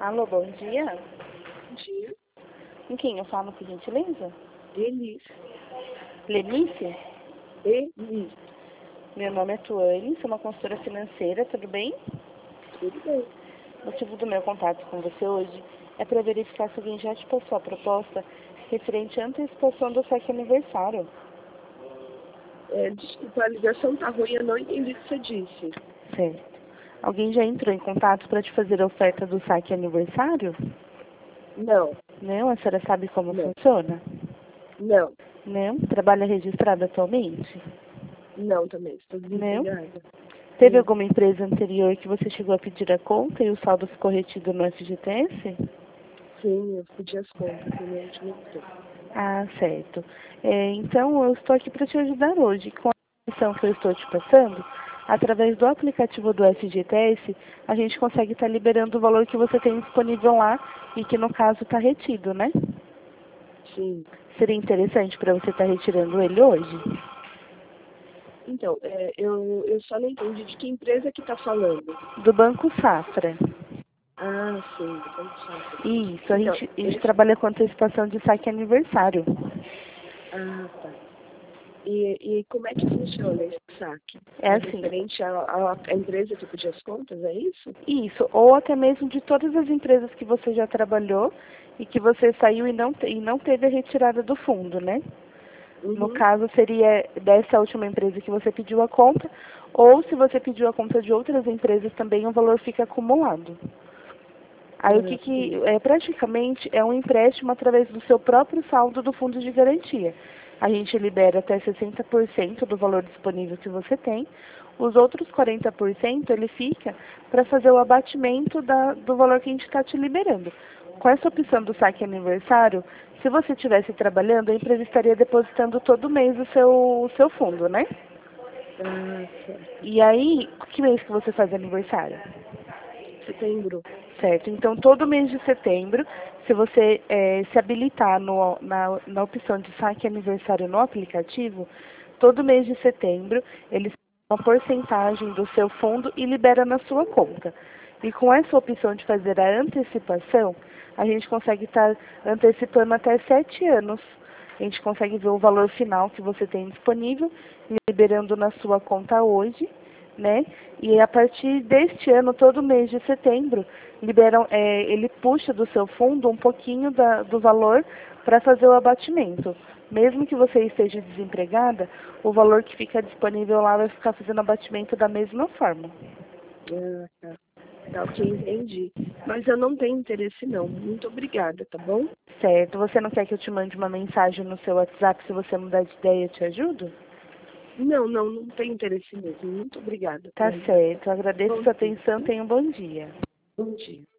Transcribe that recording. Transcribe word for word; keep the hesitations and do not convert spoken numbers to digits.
Alô, bom dia. Bom dia. Com quem eu falo, por gentileza? Elis. Lenice? Elis. Meu nome é Tuane, sou uma consultora financeira, tudo bem? Tudo bem. O motivo do meu contato com você hoje é para verificar se alguém já te passou a proposta referente à antecipação do saque aniversário. É, desculpa, a ligação tá ruim, eu não entendi o que você disse. Certo. Alguém já entrou em contato para te fazer a oferta do saque aniversário? Não, Não? A senhora sabe como não, funciona? não, Não? Trabalha registrado atualmente? não também, estou Não? desempregada. Teve Hum, alguma empresa anterior que você chegou a pedir a conta e o saldo ficou retido no F G T S? sim, eu pedi as contas na minha última empresa. Ah, certo. É, então, eu estou aqui para te ajudar hoje. Com a informação que eu estou te passando, através do aplicativo do F G T S, a gente consegue estar liberando o valor que você tem disponível lá e que, no caso, está retido, né? Sim. Seria interessante para você estar retirando ele hoje? Então, é, eu, eu só não entendi de que empresa que tá falando. Do Banco Safra. Ah, sim, do Banco Safra. Isso, a Então, gente, a gente esse... trabalha com antecipação de saque aniversário. Ah, tá. E, e como é que funciona esse saque? É É assim, referente à, à, à empresa que pedia as contas, é isso? isso, ou até mesmo de todas as empresas que você já trabalhou e que você saiu e não, te- e não teve a retirada do fundo, né? No Uhum. caso, seria dessa última empresa que você pediu a conta, ou se você pediu a conta de outras empresas também, o valor fica acumulado. Aí o que Ah, que, sim. é, praticamente é um empréstimo através do seu próprio saldo do fundo de garantia. A gente libera até sessenta por cento do valor disponível que você tem. Os outros quarenta por cento ele fica para fazer o abatimento da, do valor que a gente está te liberando. Com essa opção do saque aniversário, se você estivesse trabalhando, a empresa estaria depositando todo mês o seu, o seu fundo, né? Ah, certo. E aí, que mês que você faz aniversário? Setembro. Certo. Então, todo mês de setembro, se você eh, se habilitar no- na, na opção de saque aniversário no aplicativo, todo mês de setembro, eles pegam uma porcentagem do seu fundo e libera na sua conta. E com essa opção de fazer a antecipação, a gente consegue estar antecipando até sete anos. A gente consegue ver o valor final que você tem disponível, liberando na sua conta hoje, né? E a partir deste ano, todo mês de setembro, liberam, é, ele puxa do seu fundo um pouquinho da, do valor para fazer o abatimento. Mesmo que você esteja desempregada, o valor que fica disponível lá vai ficar fazendo abatimento da mesma forma. Ah, tá. Tá, ok, entendi. Mas eu não tenho interesse, não. Muito obrigada, tá bom? Certo? Você não quer que eu te mande uma mensagem no seu WhatsApp? Se você mudar de ideia, eu te ajudo? Não, não, não tenho interesse mesmo. Muito obrigada Tá pela ajuda. certo. Eu agradeço Bom sua dia. atenção. Tenha um bom dia. Bom dia.